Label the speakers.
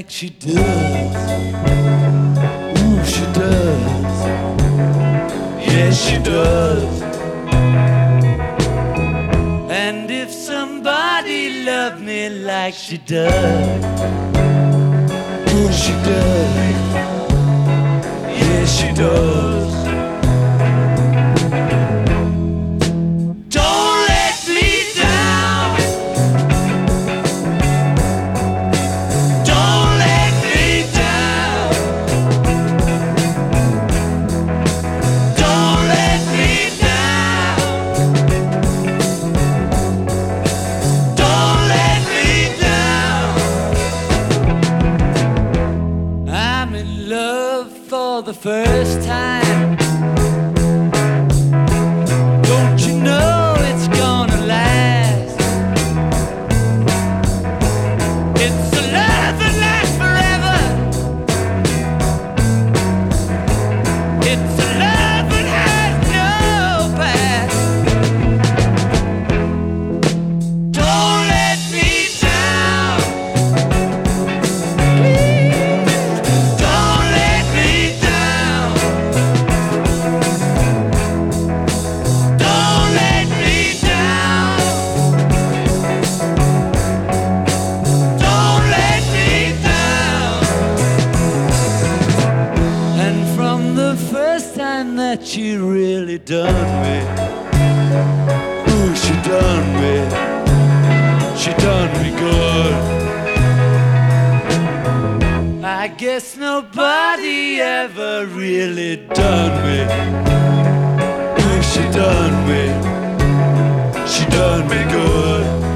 Speaker 1: like she does. Ooh, she does. Yes, she does. And if somebody loved me like she does, ooh, she does. Yes, she does. Don't let me down. Don't let me down. Don't let me down. Don't let me down. I'm in love for the first time. Don't you know it's gonna last? It's a love that lasts forever. It's a love that has no past. Don't let me down. Please, don't let me down. Don't let me down. Don't let me down. And from the first time that she really done me, ooh, she done me. She done me good. I guess nobody ever really done me. Ooh, she done me. She done me good.